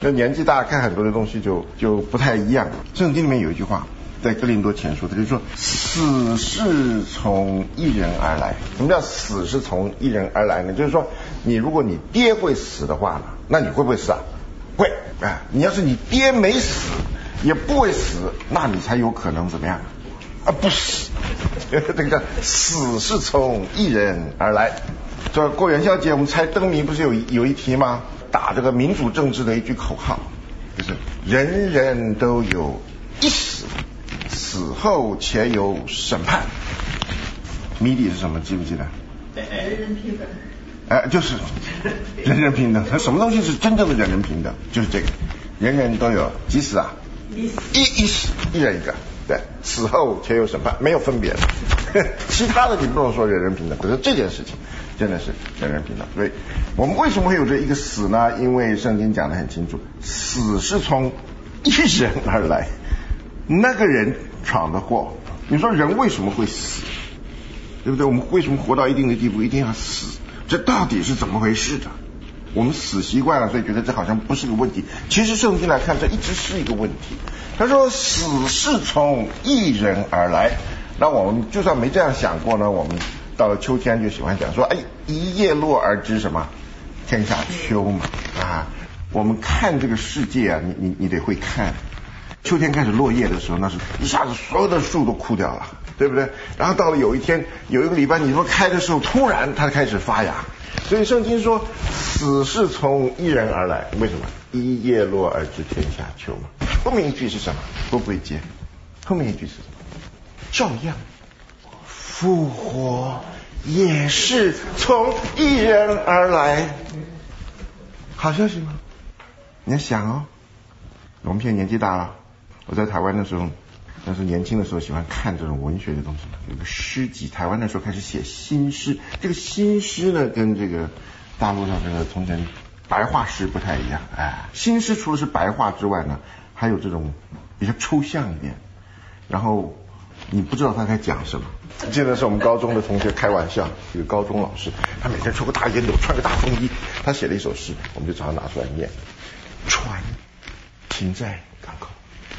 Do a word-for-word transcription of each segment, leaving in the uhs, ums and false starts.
那年纪大看很多的东西就就不太一样。圣经里面有一句话，在哥林多前书，他就说死是从一人而来。什么叫死是从一人而来呢？就是说你如果你爹会死的话呢，那你会不会死啊？会啊！你要是你爹没死也不会死，那你才有可能怎么样啊？不死。这个叫死是从一人而来。这过元宵节我们猜灯谜不是有有一题吗？打这个民主政治的一句口号，就是人人都有一死，死后且有审判。谜底是什么？记不记得？ 人人平等。 哎，就是人人平等。那什么东西是真正的人人平等？就是这个，人人都有几死啊？一一死，一人一个。对，死后且有审判，没有分别的。其他的你不能说人人平等，可是这件事情真的是人人平等。所以我们为什么会有这一个死呢？因为圣经讲得很清楚，死是从一人而来，那个人闯的祸。你说人为什么会死？对不对？我们为什么活到一定的地步一定要死？这到底是怎么回事的？我们死习惯了，所以觉得这好像不是个问题。其实圣经来看，这一直是一个问题。他说死是从一人而来。那我们就算没这样想过呢，我们到了秋天就喜欢讲说，哎，一叶落而知什么天下秋嘛啊。我们看这个世界啊，你你你得会看。秋天开始落叶的时候，那是一下子所有的树都枯掉了，对不对？然后到了有一天有一个礼拜你说开的时候，突然它开始发芽。所以圣经说死是从一人而来。为什么？一叶落而知天下秋嘛。后面一句是什么？会不会接？后面一句是什么？照样复活也是从一人而来。好消息吗？你要想哦，我们现在年纪大了。我在台湾的时候，那是年轻的时候喜欢看这种文学的东西，有个诗集。台湾那时候开始写新诗，这个新诗呢跟这个大陆上这个从前白话诗不太一样。哎，新诗除了是白话之外呢，还有这种比较抽象一点，然后你不知道他在讲什么。记得是我们高中的同学开玩笑，有个高中老师，他每天抽个大烟斗，穿个大风衣，他写了一首诗，我们就常常拿出来念。船停在港口，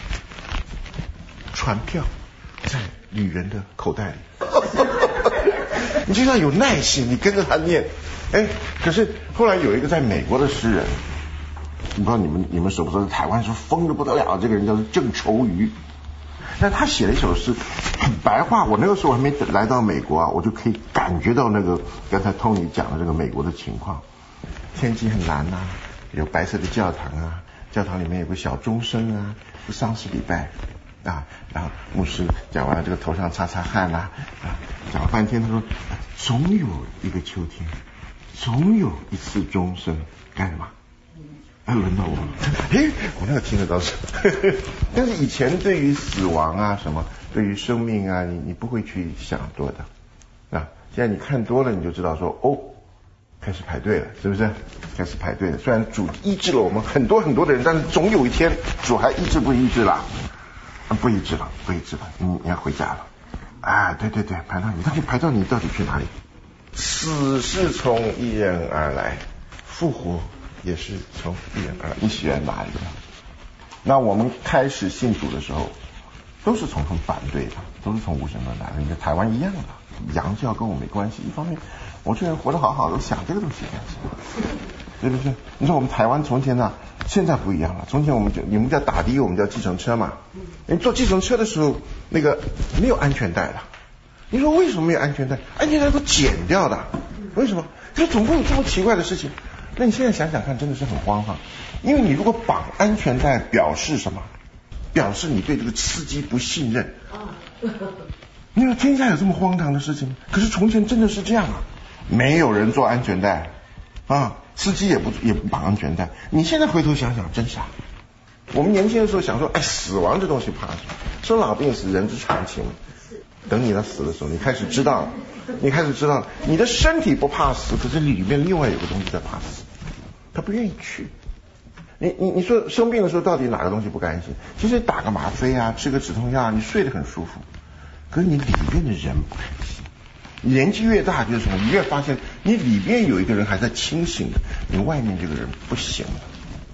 船票在女人的口袋里。你就要有耐心，你跟着他念。哎，可是后来有一个在美国的诗人，不知道你们你们熟不熟？台湾是疯得不得了，这个人叫做郑愁予。但他写了一首诗，很白话。我那个时候还没来到美国啊，我就可以感觉到那个刚才 Tony 讲的这个美国的情况。天气很蓝啊，有白色的教堂啊，教堂里面有个小钟声啊，是丧事礼拜啊。然后牧师讲完了，这个头上擦擦汗啊，啊，讲了半天，他说总有一个秋天，总有一次钟声，干什么？啊，轮到我了。诶，我那个听得到是，但是以前对于死亡啊什么，对于生命啊，你你不会去想多的啊。现在你看多了，你就知道说，哦，开始排队了，是不是？开始排队了。虽然主医治了我们很多很多的人，但是总有一天主还医治不医治了？啊，不医治了，不医治了，你你要回家了。啊，对对对，排到你，到底排到你到底去哪里？死是从一人而来，复活也是从一人而来，你喜欢哪一个？那我们开始信主的时候，都是从很反对的，都是从无神论来的。你在台湾一样的，洋教跟我没关系。一方面，我这人活得好好的，想这个东西干什么？对不对？你说我们台湾从前呢、啊，现在不一样了。从前我们就你们叫打的，我们叫计程车嘛。你坐计程车的时候，那个没有安全带的。你说为什么没有安全带？安全带都剪掉的，为什么？这总共有这么奇怪的事情。那你现在想想看，真的是很荒唐。因为你如果绑安全带，表示什么？表示你对这个司机不信任。你说天下有这么荒唐的事情吗？可是从前真的是这样啊，没有人做安全带啊，司机也不也不绑安全带。你现在回头想想，真傻。我们年轻的时候想说，哎，死亡这东西怕什么？生老病死人之常情。等你到死的时候，你开始知道了，你开始知道了，你的身体不怕死，可是里面另外有个东西在怕死，他不愿意去。你你你说生病的时候到底哪个东西不甘心？其实打个吗啡啊，吃个止痛药啊，你睡得很舒服，可是你里面的人不开心。年纪越大就是什么？你越发现你里面有一个人还在清醒的，你外面这个人不行了。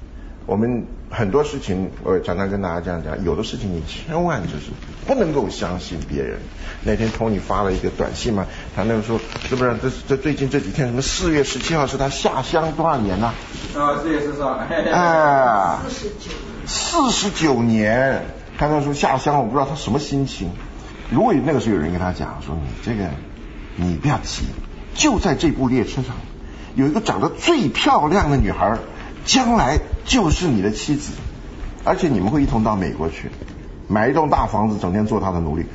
我们很多事情，我常常跟大家这样讲，有的事情你千万就是不能够相信别人。那天 Tony 发了一个短信嘛，他那个时候是不是这这最近这几天什么四月十七号是他下乡多少年呢？ 啊，四月十四号。 哎，四十九，四十九年，他那时候下乡，我不知道他什么心情。如果那个时候有人跟他讲说你这个你不要急，就在这部列车上有一个长得最漂亮的女孩，将来就是你的妻子，而且你们会一同到美国去买一栋大房子，整天做她的奴隶。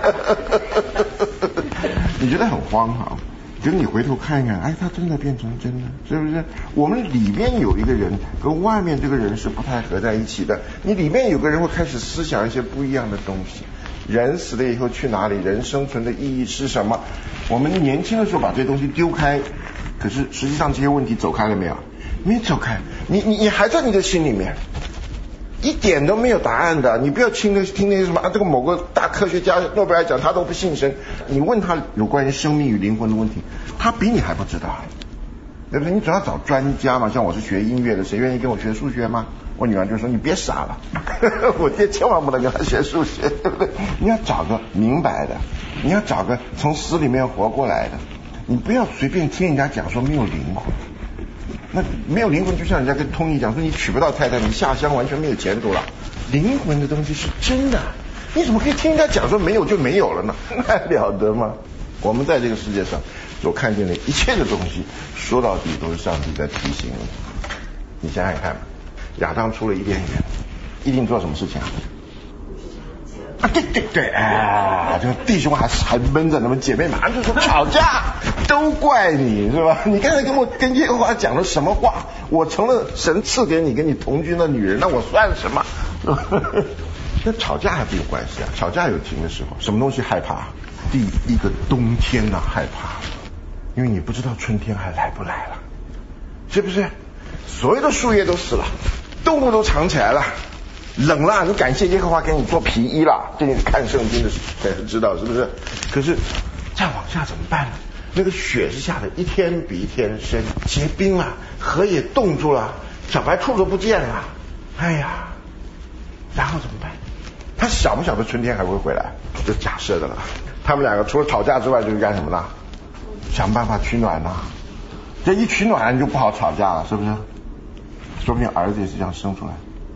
你觉得很荒唐，可是你回头看一看，哎，他真的变成真的，是不是？我们里面有一个人跟外面这个人是不太合在一起的，你里面有个人会开始思想一些不一样的东西。人死了以后去哪里？人生存的意义是什么？我们年轻的时候把这些东西丢开，可是实际上这些问题走开了没有？没走开，你你你还在你的心里面，一点都没有答案的。你不要听那听那些什么啊，这个某个大科学家诺贝尔奖他都不信神，你问他有关于生命与灵魂的问题，他比你还不知道，对不对？你总要找专家嘛。像我是学音乐的，谁愿意跟我学数学吗？我女儿就说你别傻了，我爹千万不能跟他学数学，对不对？你要找个明白的，你要找个从死里面活过来的，你不要随便听人家讲说没有灵魂。那没有灵魂，就像人家跟通义讲说你娶不到太太，你下乡完全没有前途了。灵魂的东西是真的，你怎么可以听人家讲说没有就没有了呢？那了得吗？我们在这个世界上所看见的一切的东西，说到底都是上帝在提醒你。你想想看，亚当出了伊甸园，一定做什么事情啊？啊，对对对，哎，这个弟兄还还闷着，那么姐妹马上就说吵架，都怪你是吧？你刚才跟我跟耶和华讲了什么话？我成了神赐给你跟你同居的女人，那我算什么？那吵架还不有关系啊？吵架有停的时候。什么东西害怕？第一个冬天呐、啊、害怕，因为你不知道春天还来不来了，是不是？所有的树叶都死了，动物都藏起来了。冷了，你感谢耶和华给你做皮衣了，这你看圣经的才知道，是不是？可是再往下怎么办呢？那个雪是下的一天比一天深，结冰了，河也冻住了，小白兔都不见了，哎呀，然后怎么办？他晓不晓得春天还会回来？就假设的了。他们两个除了吵架之外，就是干什么呢？想办法取暖呐。这一取暖就不好吵架了，是不是？说不定儿子也是这样生出来。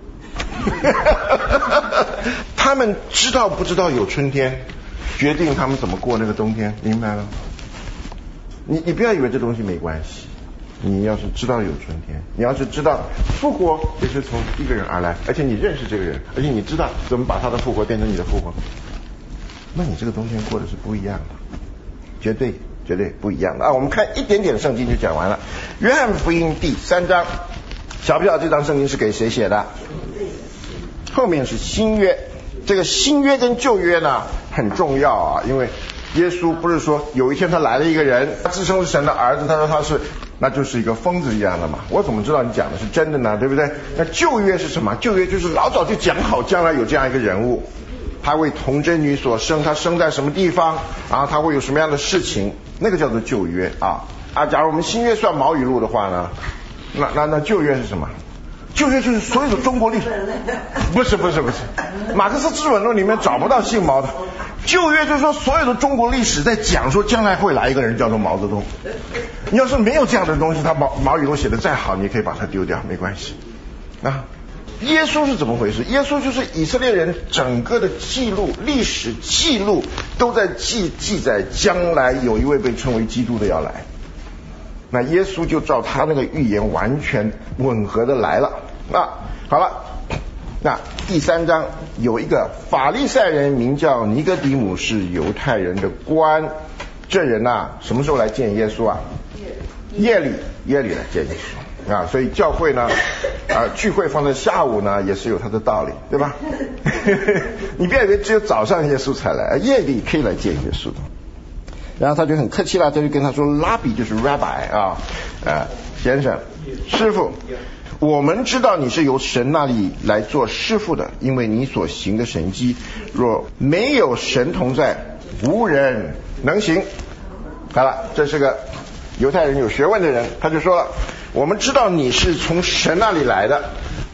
他们知道不知道有春天，决定他们怎么过那个冬天，明白了？你你不要以为这东西没关系，你要是知道有春天，你要是知道复活也是从一个人而来，而且你认识这个人，而且你知道怎么把他的复活变成你的复活，那你这个冬天过的是不一样的，绝对绝对不一样的啊！我们看一点点圣经就讲完了。约翰福音第三章，晓不晓得这张圣经是给谁写的？后面是新约，这个新约跟旧约呢很重要啊，因为耶稣不是说有一天他来了一个人，他自称是神的儿子，他说他是，那就是一个疯子一样的嘛，我怎么知道你讲的是真的呢？对不对？那旧约是什么？旧约就是老早就讲好将来有这样一个人物，他为童贞女所生，他生在什么地方，然后他会有什么样的事情，那个叫做旧约啊啊！假如我们新约算毛语录的话呢，那那那旧约是什么？旧约就是所有的中国历史，不是不是不是，马克思资本论里面找不到姓毛的。旧约就是说所有的中国历史在讲说将来会来一个人叫做毛泽东。你要是没有这样的东西，他毛毛语录写的再好，你可以把它丢掉，没关系啊。耶稣是怎么回事？耶稣就是以色列人整个的记录，历史记录都在记记载将来有一位被称为基督的要来。那耶稣就照他那个预言完全吻合的来了。那好了，那第三章有一个法利赛人名叫尼哥底母，是犹太人的官。这人啊什么时候来见耶稣啊？夜里夜里来见耶稣啊。所以教会呢啊聚会放在下午呢也是有它的道理，对吧？你别以为只有早上耶稣才来，夜里可以来见耶稣的。然后他就很客气了，他就跟他说拉比就是 rabbi 啊，呃先生师傅，我们知道你是由神那里来做师傅的，因为你所行的神迹，若没有神同在，无人能行。好了，这是个犹太人有学问的人，他就说了，我们知道你是从神那里来的，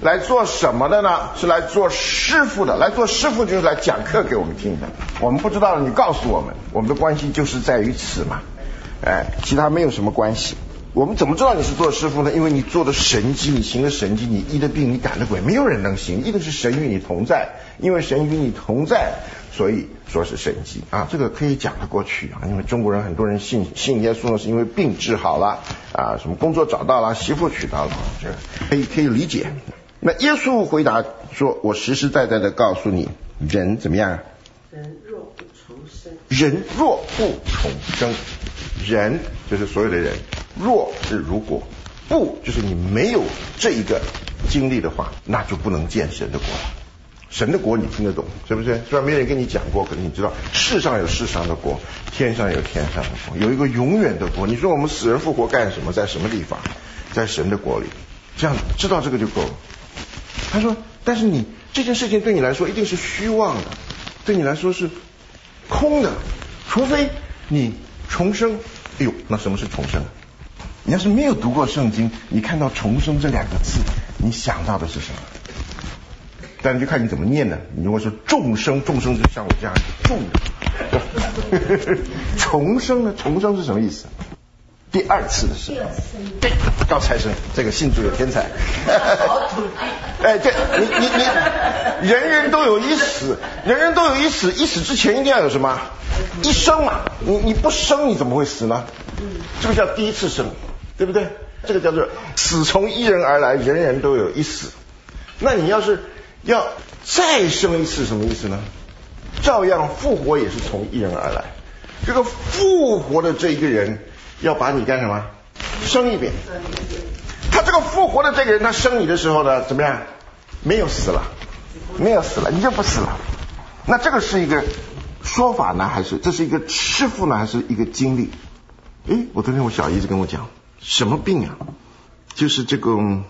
来做什么的呢？是来做师傅的。来做师傅就是来讲课给我们听的。我们不知道，你告诉我们，我们的关系就是在于此嘛。哎，其他没有什么关系。我们怎么知道你是做师傅呢？因为你做的神迹，你行的神迹，你医的病，你赶的鬼，没有人能行。医的是神与你同在，因为神与你同在，所以说是神迹啊。这个可以讲得过去啊。因为中国人很多人信信耶稣呢，是因为病治好了啊，什么工作找到了，媳妇娶到了，这个可以可以理解。那耶稣回答说：“我实实在在的告诉你，人怎么样？ 人若不重生， 人若不重生，人就是所有的人。”若是如果，不就是你没有这一个经历的话，那就不能见神的国了。神的国你听得懂，是不是？虽然没人跟你讲过，可是你知道世上有世上的国，天上有天上的国，有一个永远的国。你说我们死人复活干什么？在什么地方？在神的国里。这样知道这个就够了。他说，但是你这件事情对你来说一定是虚妄的，对你来说是空的，除非你重生。哎呦，那什么是重生？你要是没有读过圣经，你看到重生这两个字，你想到的是什么？但是就看你怎么念呢。你如果说众生，众生就像我这样众的重生呢？重生是什么意思？第二次的时候，对，高材生，这个信主有天才。哎，对，你你你，人人都有一死，人人都有一死，一死之前一定要有什么？一生嘛。你你不生，你怎么会死呢？这个叫第一次生。对不对？这个叫做死从一人而来，人人都有一死。那你要是要再生一次，什么意思呢？照样复活也是从一人而来。这个复活的这一个人要把你干什么？生一遍。他这个复活的这个人，他生你的时候呢，怎么样？没有死了，没有死了，你就不死了。那这个是一个说法呢，还是这是一个师傅呢，还是一个经历？诶，我昨天我小姨子跟我讲。什么病啊？就是这个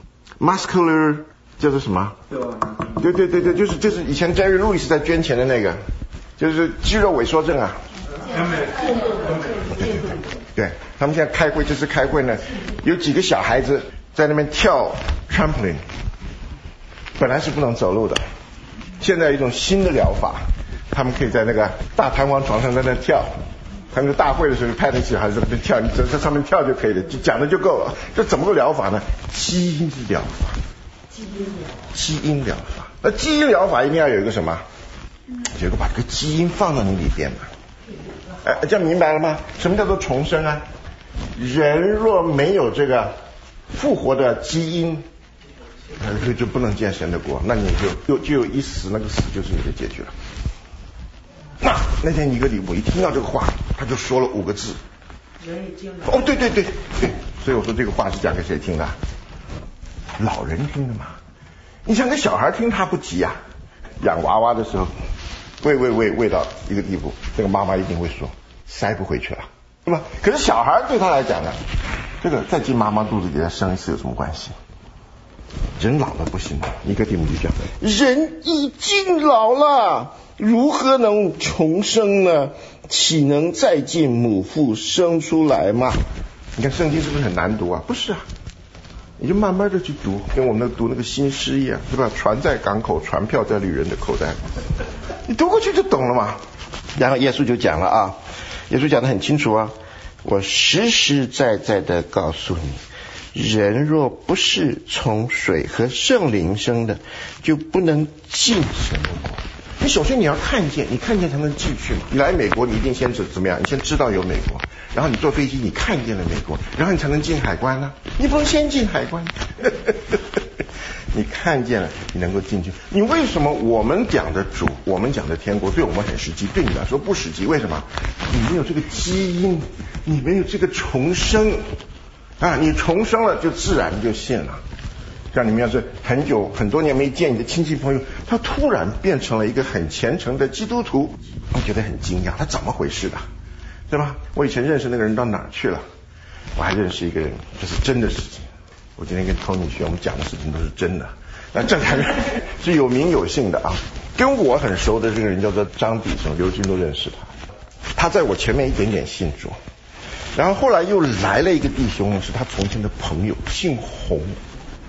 muscular 叫做什么？对对对对，就是就是以前 Jerry Lewis 在捐钱的那个，就是肌肉萎缩症啊。对对对，对他们现在开会，这次开会呢，有几个小孩子在那边跳 trampoline， 本来是不能走路的，现在有一种新的疗法，他们可以在那个大弹簧床上在那跳。他们大会的时候派那小孩子在那边跳，你只在上面跳就可以了，就讲的就够了。这怎么个疗法呢？基因疗法。基因疗法。基因疗法。那基因疗法一定要有一个什么？有一个把这个基因放到你里边嘛。哎，这样明白了吗？什么叫做重生啊？人若没有这个复活的基因，就就不能见神的国，那你就就就有一死，那个死就是你的结局了。那那天一个礼物一听到这个话，他就说了五个字。哦，对对对对，所以我说这个话是讲给谁听的？老人听的嘛。你想给小孩听，他不急啊。养娃娃的时候，喂喂喂喂到一个地步，这个妈妈一定会说塞不回去了，对吧？可是小孩对他来讲呢，这个再进妈妈肚子里再生一次有什么关系？人老了不行的，尼哥底母就讲，人已经老了。如何能重生呢？岂能再进母腹生出来吗？你看圣经是不是很难读啊？不是啊，你就慢慢的去读，跟我们那读那个新诗一样，对吧？船在港口，船票在旅人的口袋，你读过去就懂了嘛。然后耶稣就讲了啊，耶稣讲得很清楚啊，我实实在在的告诉你，人若不是从水和圣灵生的，就不能进神的国。你首先你要看见，你看见才能进去嘛。你来美国，你一定先怎怎么样？你先知道有美国，然后你坐飞机，你看见了美国，然后你才能进海关啊。你不能先进海关，你看见了，你能够进去。你为什么我们讲的主，我们讲的天国，对我们很实际，对你来说不实际？为什么？你没有这个基因，你没有这个重生啊！你重生了，就自然就信了。像你们要是很久很多年没见你的亲戚朋友，他突然变成了一个很虔诚的基督徒，你觉得很惊讶，他怎么回事的，对吧？我以前认识那个人到哪儿去了？我还认识一个人，这是真的事情。我今天跟 Tony 去，我们讲的事情都是真的。那这才是有名有姓的啊。跟我很熟的这个人叫做张底生，刘军都认识他。他在我前面一点点信主，然后后来又来了一个弟兄，是他从前的朋友，姓洪。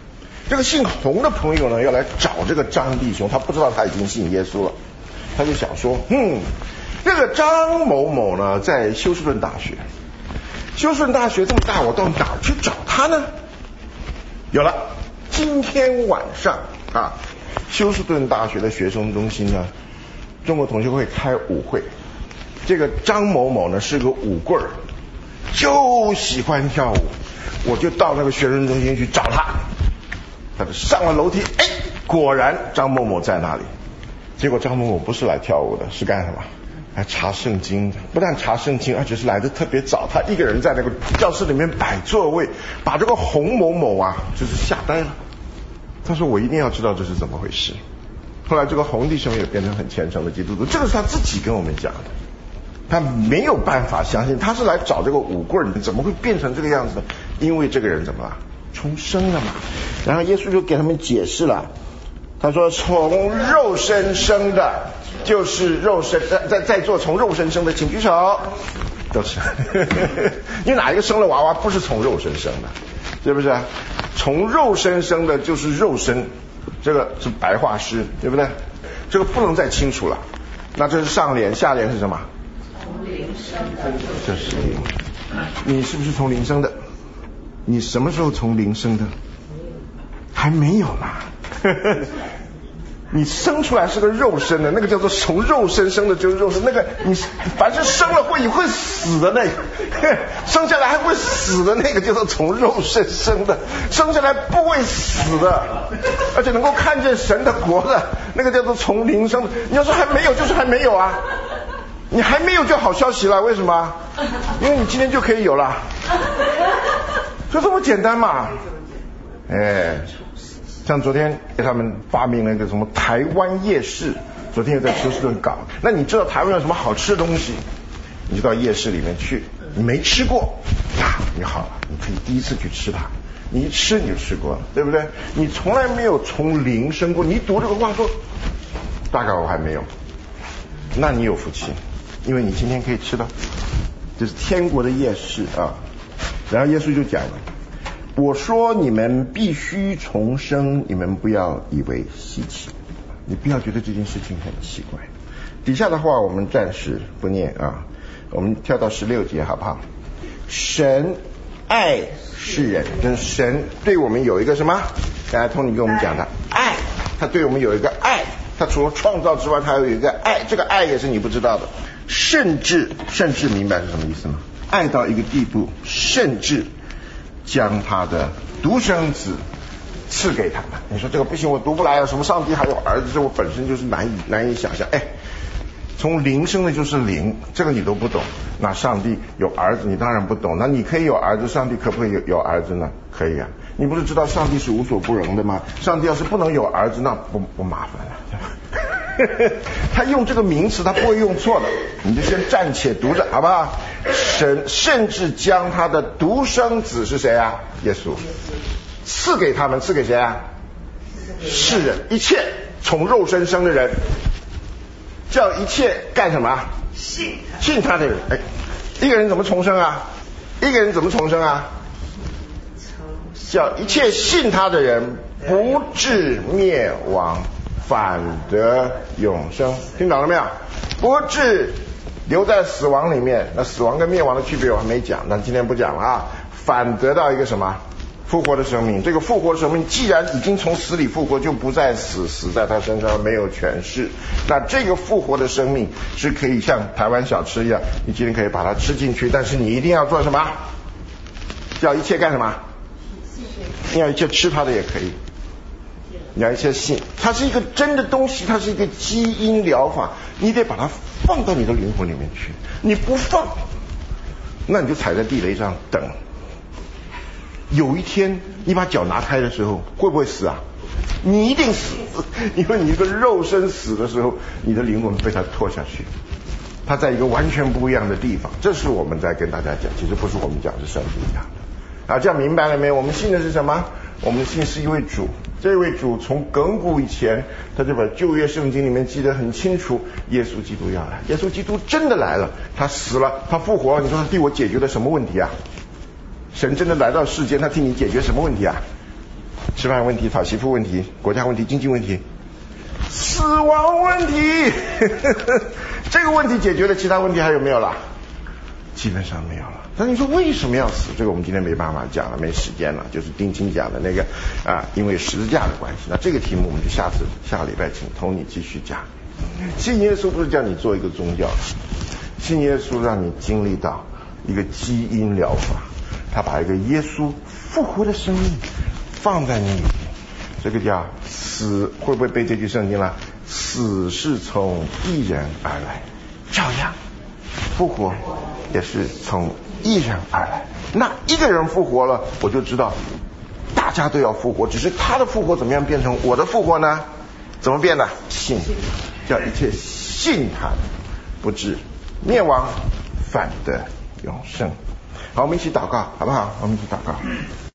这个姓洪的朋友呢，要来找这个张弟兄，他不知道他已经信耶稣了，他就想说，嗯，这个张某某呢，在休斯顿大学，休斯顿大学这么大，我到哪儿去找他呢？有了，今天晚上啊，休斯顿大学的学生中心呢，中国同学会开舞会，这个张某某呢是个舞棍儿，就喜欢跳舞，我就到那个学生中心去找他。他就上了楼梯，哎，果然张某某在那里。结果张某某不是来跳舞的，是干什么？来查圣经的。不但查圣经，而且是来的特别早。他一个人在那个教室里面摆座位，把这个洪某某啊，就是吓呆了。他说：“我一定要知道这是怎么回事。”后来这个洪弟兄也变成很虔诚的基督徒，这个是他自己跟我们讲的。他没有办法相信，他是来找这个舞棍的，怎么会变成这个样子呢？因为这个人怎么了？重生了嘛。然后耶稣就给他们解释了，他说从肉身生的就是肉身，在在座从肉身生的请举手。都是因为哪一个生了娃娃不是从肉身生的，是不是？从肉身生的就是肉身，这个是白话诗，对不对？这个不能再清楚了。那这是上联，下联是什么？ 从灵生的， 这是灵。你是不是从灵生的？你什么时候从灵生的？还没有嘛。你生出来是个肉身的，那个叫做从肉身生的就是肉身，那个你凡是生了会会死的那个，生下来还会死的那个叫做从肉身生的，生下来不会死的，而且能够看见神的国的，那个叫做从灵生的。你要说还没有，就是还没有啊。你还没有就好消息了，为什么？因为你今天就可以有了，就这么简单嘛。哎，像昨天给他们发明了一个什么台湾夜市，昨天又在休斯顿搞。那你知道台湾有什么好吃的东西？你就到夜市里面去，你没吃过呀，你好了，你可以第一次去吃它，你一吃你就吃过了，对不对？你从来没有从零生过，你一读这个话说，大概我还没有，那你有福气。因为你今天可以吃到，这是天国的夜市啊。然后耶稣就讲了，我说你们必须重生，你们不要以为稀奇，你不要觉得这件事情很奇怪。底下的话我们暂时不念啊，我们跳到十六节好不好？神爱世人，就是神对我们有一个什么？刚才托尼跟我们讲的爱，他对我们有一个爱，他除了创造之外，他有一个爱，这个爱也是你不知道的。甚至甚至明白是什么意思吗？爱到一个地步，甚至将他的独生子赐给他们。你说这个不行，我读不来啊！什么上帝还有儿子，这我本身就是难以难以想象。哎，从灵生的就是灵，这个你都不懂。那上帝有儿子，你当然不懂。那你可以有儿子，上帝可不可以有有儿子呢？可以啊。你不是知道上帝是无所不能的吗？上帝要是不能有儿子，那不不麻烦了。他用这个名词他不会用错的，你就先暂且读着好不好？神甚至将他的独生子是谁啊？耶稣赐给他们，赐给谁啊？世人，一切从肉身生的人，叫一切干什么？ 信信他的人。哎，一个人怎么重生啊？一个人怎么重生啊？叫一切信他的人不至灭亡，反得永生。听懂了没有？不至留在死亡里面，那死亡跟灭亡的区别我还没讲，但今天不讲了啊。反得到一个什么？复活的生命。这个复活的生命既然已经从死里复活，就不再死，死在他身上没有权势。那这个复活的生命是可以像台湾小吃一样，你今天可以把它吃进去，但是你一定要做什么？叫一切干什么？你要一切吃它的也可以，你要一切信，它是一个真的东西，它是一个基因疗法，你得把它放到你的灵魂里面去。你不放，那你就踩在地雷上等。有一天你把脚拿开的时候，会不会死啊？你一定死，因为你一个肉身死的时候，你的灵魂被它拖下去，它在一个完全不一样的地方。这是我们在跟大家讲，其实不是我们讲，是圣经讲的。啊，这样明白了没有？我们信的是什么？我们信是一位主，这位主从亘古以前，他就把旧约圣经里面记得很清楚，耶稣基督要来，耶稣基督真的来了，他死了，他复活了。你说他替我解决了什么问题啊？神真的来到世间，他替你解决什么问题啊？ 吃饭问题、讨媳妇问题、国家问题、经济问题、死亡问题。这个问题解决了，其他问题还有没有了？基本上没有了。但你说为什么要死？这个我们今天没办法讲了，没时间了。就是丁青讲的那个啊，因为十字架的关系。那这个题目我们就下次下个礼拜请 Tony 继续讲。信耶稣不是叫你做一个宗教，信耶稣让你经历到一个基因疗法，他把一个耶稣复活的生命放在你里面，这个叫死。会不会背这句圣经了？死是从一人而来，照样复活也是从一人而来。那一个人复活了，我就知道大家都要复活，只是他的复活怎么样变成我的复活呢？怎么变的？信，叫一切信他的不至灭亡，反得永生。好，我们一起祷告好不好？我们一起祷告。